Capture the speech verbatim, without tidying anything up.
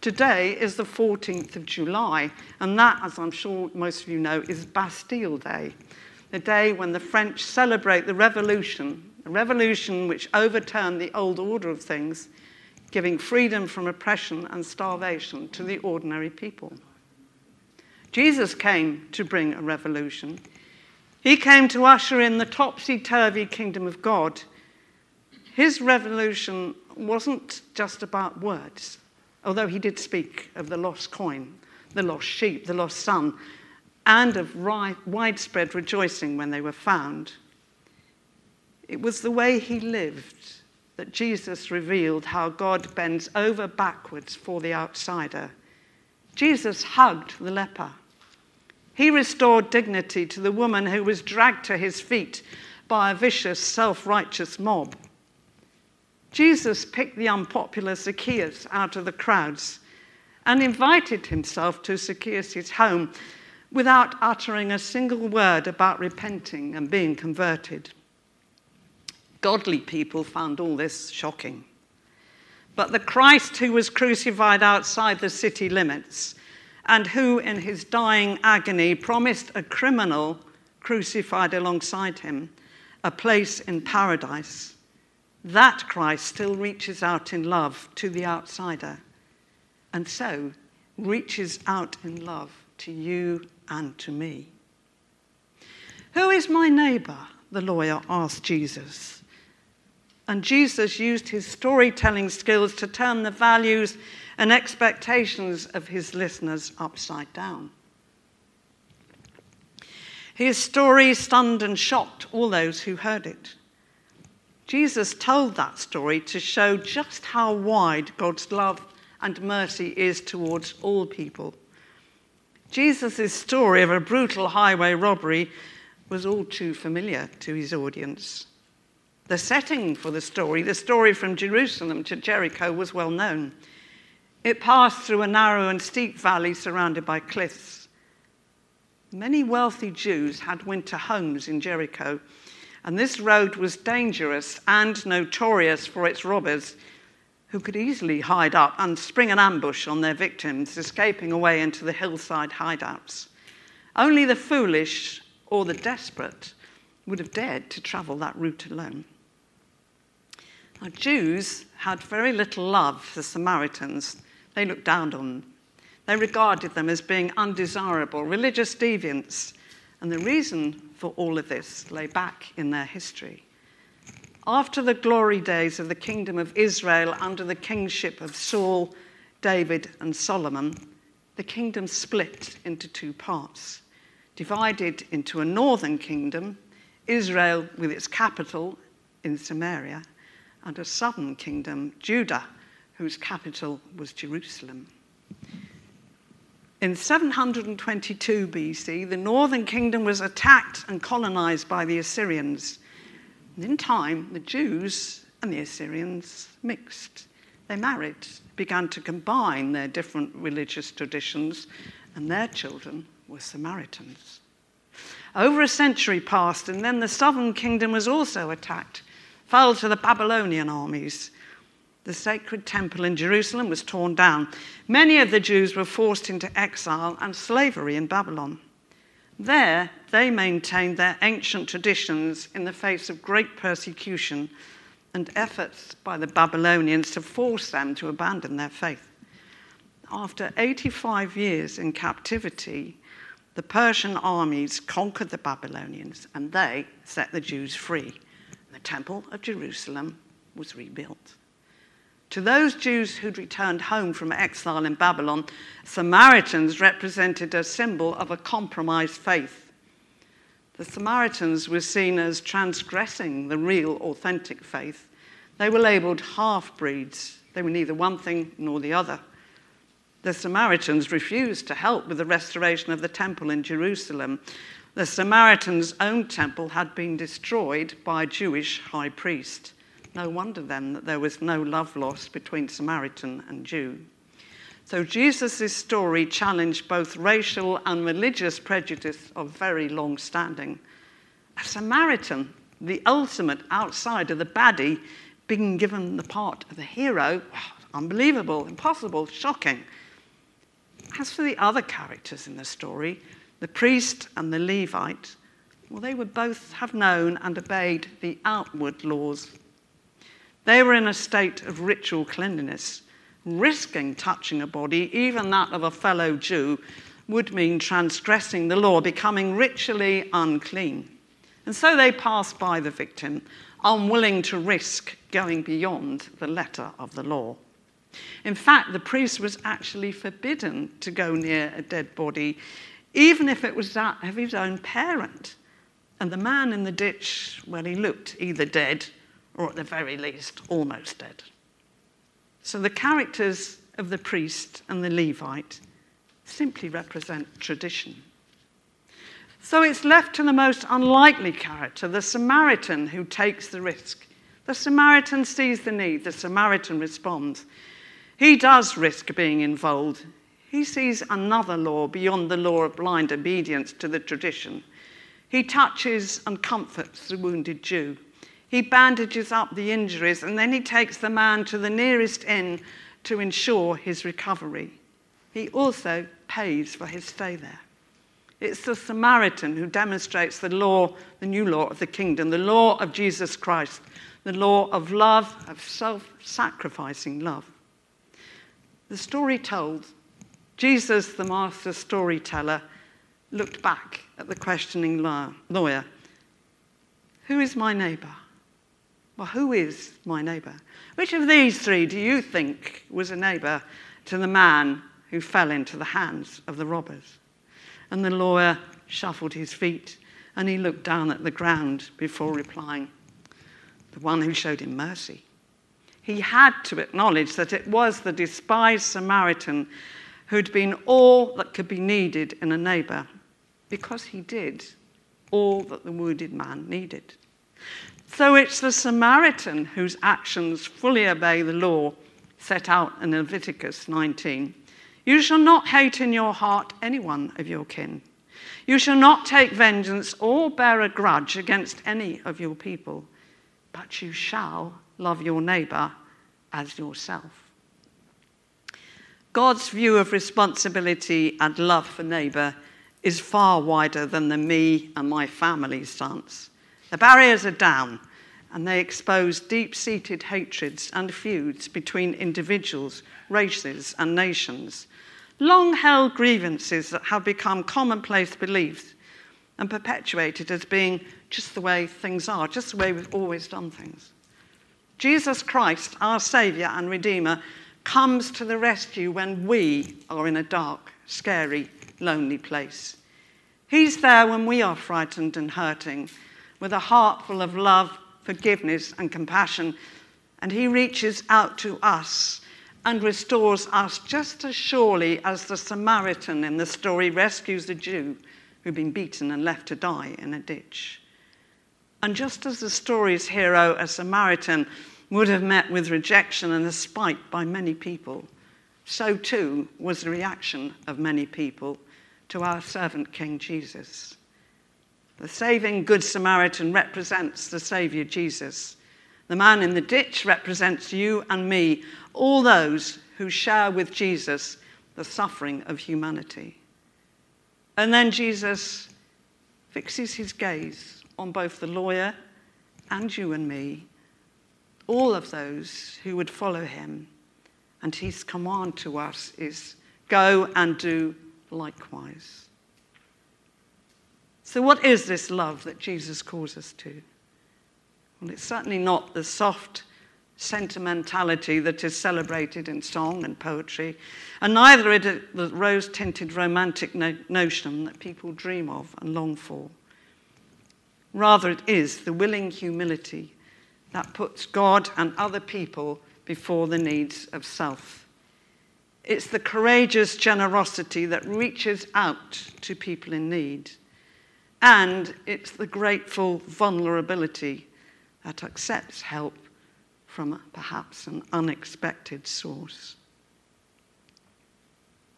Today is the fourteenth of July, and that, as I'm sure most of you know, is Bastille Day, the day when the French celebrate the revolution, a revolution which overturned the old order of things, giving freedom from oppression and starvation to the ordinary people. Jesus came to bring a revolution. He came to usher in the topsy-turvy kingdom of God. His revolution wasn't just about words, although he did speak of the lost coin, the lost sheep, the lost son, and of widespread rejoicing when they were found. It was the way he lived that Jesus revealed how God bends over backwards for the outsider. Jesus hugged the leper. He restored dignity to the woman who was dragged to his feet by a vicious, self-righteous mob. Jesus picked the unpopular Zacchaeus out of the crowds and invited himself to Zacchaeus' home without uttering a single word about repenting and being converted. Godly people found all this shocking. But the Christ who was crucified outside the city limits and who in his dying agony promised a criminal crucified alongside him a place in paradise, that Christ still reaches out in love to the outsider, and so reaches out in love to you and to me. Who is my neighbour? The lawyer asked Jesus. And Jesus used his storytelling skills to turn the values and expectations of his listeners upside down. His story stunned and shocked all those who heard it. Jesus told that story to show just how wide God's love and mercy is towards all people. Jesus' story of a brutal highway robbery was all too familiar to his audience. The setting for the story, the story from Jerusalem to Jericho, was well known. It passed through a narrow and steep valley surrounded by cliffs. Many wealthy Jews had winter homes in Jericho, and this road was dangerous and notorious for its robbers, who could easily hide up and spring an ambush on their victims, escaping away into the hillside hideouts. Only the foolish or the desperate would have dared to travel that route alone. Now, Jews had very little love for Samaritans. They looked down on them. They regarded them as being undesirable, religious deviants, and the reason for all of this lay back in their history. After the glory days of the kingdom of Israel under the kingship of Saul, David, and Solomon, the kingdom split into two parts, divided into a northern kingdom, Israel with its capital in Samaria, and a southern kingdom, Judah, whose capital was Jerusalem. In seven hundred twenty-two B C, the northern kingdom was attacked and colonized by the Assyrians. And in time, the Jews and the Assyrians mixed. They married, began to combine their different religious traditions, and their children were Samaritans. Over a century passed, and then the southern kingdom was also attacked, fell to the Babylonian armies. The sacred temple in Jerusalem was torn down. Many of the Jews were forced into exile and slavery in Babylon. There, they maintained their ancient traditions in the face of great persecution and efforts by the Babylonians to force them to abandon their faith. After eighty-five years in captivity, the Persian armies conquered the Babylonians, and they set the Jews free. The Temple of Jerusalem was rebuilt. To those Jews who'd returned home from exile in Babylon, Samaritans represented a symbol of a compromised faith. The Samaritans were seen as transgressing the real, authentic faith. They were labeled half-breeds. They were neither one thing nor the other. The Samaritans refused to help with the restoration of the temple in Jerusalem. The Samaritans' own temple had been destroyed by a Jewish high priest. No wonder then that there was no love lost between Samaritan and Jew. So Jesus' story challenged both racial and religious prejudice of very long standing. A Samaritan, the ultimate outsider, the baddie, being given the part of the hero, unbelievable, impossible, shocking. As for the other characters in the story, the priest and the Levite, well, they would both have known and obeyed the outward laws. They were in a state of ritual cleanliness. Risking touching a body, even that of a fellow Jew, would mean transgressing the law, becoming ritually unclean. And so they passed by the victim, unwilling to risk going beyond the letter of the law. In fact, the priest was actually forbidden to go near a dead body, even if it was that of his own parent. And the man in the ditch, well, he looked either dead or at the very least almost dead. So the characters of the priest and the Levite simply represent tradition. So it's left to the most unlikely character, the Samaritan, who takes the risk. The Samaritan sees the need. The Samaritan responds. He does risk being involved. He sees another law beyond the law of blind obedience to the tradition. He touches and comforts the wounded Jew. He bandages up the injuries, and then he takes the man to the nearest inn to ensure his recovery. He also pays for his stay there. It's the Samaritan who demonstrates the law, the new law of the kingdom, the law of Jesus Christ, the law of love, of self-sacrificing love. The story told, Jesus, the master storyteller, looked back at the questioning lawyer. Who is my neighbour? Well, who is my neighbour? Which of these three do you think was a neighbour to the man who fell into the hands of the robbers? And the lawyer shuffled his feet and he looked down at the ground before replying, the one who showed him mercy. He had to acknowledge that it was the despised Samaritan who'd been all that could be needed in a neighbour, because he did all that the wounded man needed. So it's the Samaritan whose actions fully obey the law set out in Leviticus nineteen. You shall not hate in your heart anyone of your kin. You shall not take vengeance or bear a grudge against any of your people, but you shall love your neighbour as yourself. God's view of responsibility and love for neighbour is far wider than the me and my family stance. The barriers are down, and they expose deep-seated hatreds and feuds between individuals, races, and nations. Long-held grievances that have become commonplace beliefs and perpetuated as being just the way things are, just the way we've always done things. Jesus Christ, our Saviour and Redeemer, comes to the rescue when we are in a dark, scary, lonely place. He's there when we are frightened and hurting, with a heart full of love, forgiveness, and compassion, and he reaches out to us and restores us just as surely as the Samaritan in the story rescues the Jew who'd been beaten and left to die in a ditch. And just as the story's hero, a Samaritan, would have met with rejection and a spite by many people, so too was the reaction of many people to our servant King Jesus. The saving Good Samaritan represents the Saviour Jesus. The man in the ditch represents you and me, all those who share with Jesus the suffering of humanity. And then Jesus fixes his gaze on both the lawyer and you and me, all of those who would follow him. And his command to us is, go and do likewise. So what is this love that Jesus calls us to? Well, it's certainly not the soft sentimentality that is celebrated in song and poetry, and neither is it the rose-tinted romantic no- notion that people dream of and long for. Rather, it is the willing humility that puts God and other people before the needs of self. It's the courageous generosity that reaches out to people in need. And it's the grateful vulnerability that accepts help from perhaps an unexpected source.